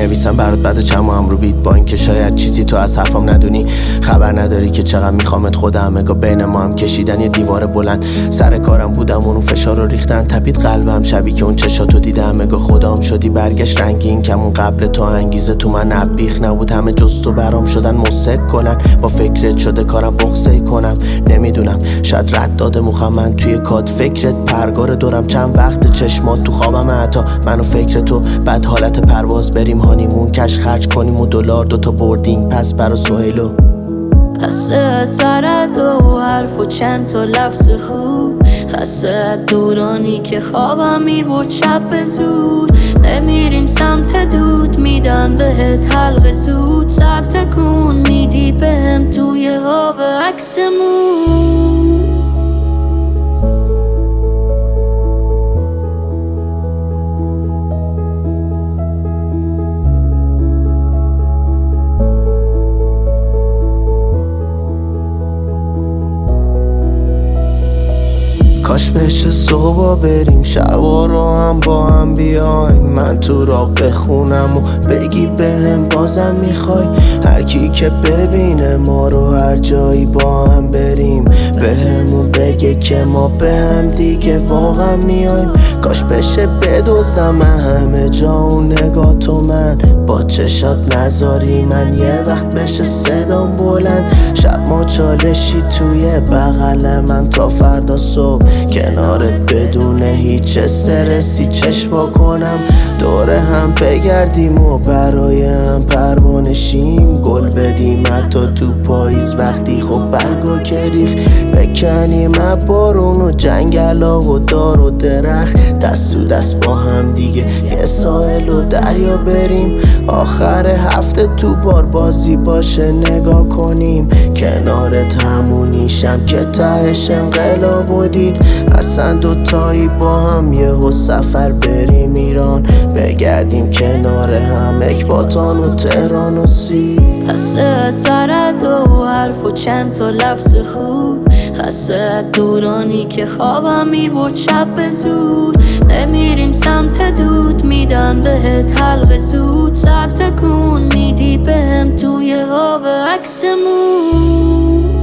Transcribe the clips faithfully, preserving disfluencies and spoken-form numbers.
نویسم برات بعد چند ماه هم رو بیت، با اینکه شاید چیزی تو از حرفم ندونی. خبر نداری که چقدر میخوامت خودم، اگه بین ما هم کشیدن یه دیوار بلند. سر کارم بودم اون فشار رو ریختن، تپید قلبم شبی که اون چشاتو دیدم. اگه خدام شدی برگشت رنگین کمون، قبل تو انگیزه تو من نبیخ نبود، همه جز تو برام شدن مسک کنن. با فکرت شده کارم بغضی کنم، نمیدونم شاید رد داده موخم من توی کات. فکرت پرگار دورم چند وقت، چشمات تو خوابم حتی منو فکر تو. بعد حالت پرواز بریم هانیمون، کش خرج کنیم و دلار دوتا بردیم پس برا سهیلو. حسه سر دو حرف و چند تا لفظ خوب، حسه دورانی که خوابم میبرد شب به زود. نمیریم سمت دود، میدم بهت حلقه زود. سر تکون میدی بهم توی آب عکسمون. کاش بشه صبح بریم شبا رو هم با هم بیایم. من تو را بخونم و بگی بهم بازم میخوای. هر کی که ببینه ما رو هر جایی با هم بریم، بهمون بگه که ما به هم دیگه واقعا میایم. کاش بشه بدوزم همه جا اون نگاه تو، من با چشات نذاری من یه وقت بشه صدام بلند. شب ما چالشی توی بغل من تا فردا صبح، کنارت بدون هیچ استرسی چشم کنم. دوره هم بگردیم و برای هم پروانشیم، گل بدیم حتی تو پاییز وقتی خب برگا کریخ. بکنیم بارون و جنگلا و دار و درخت، دست تو دست با هم دیگه یه ساحل و دریا بریم. آخر هفته تو بار بازی باشه نگاه کنیم، کنارت همونیشم که تهش انقلاب و دید. اصلا دوتایی با هم یهو سفر بریم ایران، بگردیم کنار هم اکباتان و تهران و سی. حسه سر دو حرف و چند تا لفظ خوب، حسه دورانی که خوابم میبرد شب به زود. نمیریم سمت دود، میدم بهت حلقه زود. سر تکون میدی بهم توی آب عکسمون.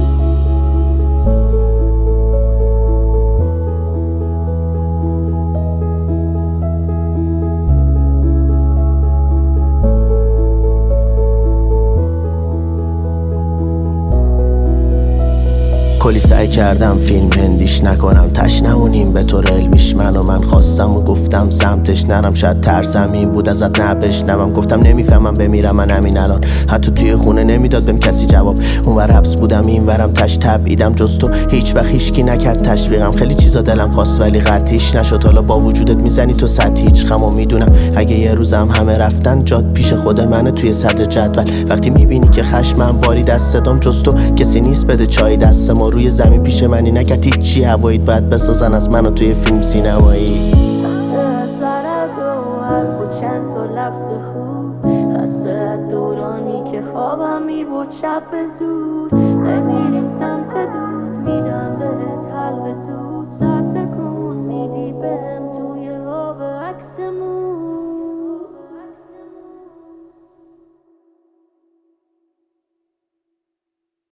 کلی سعی کردم فیلم هندیش نکنم، تش نمونیم به طور علمیش. من و من خواستم و گفتم سمتش نرم، شاید ترسم این بود ازت نبشنوم. گفتم نمیفهمم بمیرم من همین الان، حتی توی خونه نمیداد بهم کسی جواب. اونور حبس بودم اینورم تش تبعیدم، جز تو هیچ وقت هیچکی نکرد تشویقم. خیلی چیزا دلم خواست ولی قطعیش نشد، حالا با وجودت میزنی تو سطح هیچ خم و میدونم اگه یه روزم همه رفتن جات پیش خود منه توی صدر جدول. وقتی میبینی که خشمم باری دست صدام، جز تو کسی نیست بده چای دست ما. روی زمین پیش منی نکرد هیچی، هواییت باید بسازن از منو توی فیلم سینمایی. سر دو حرف و چند تا لفظ خوب، حسه دورانی که خوابم میبرد شب به زود.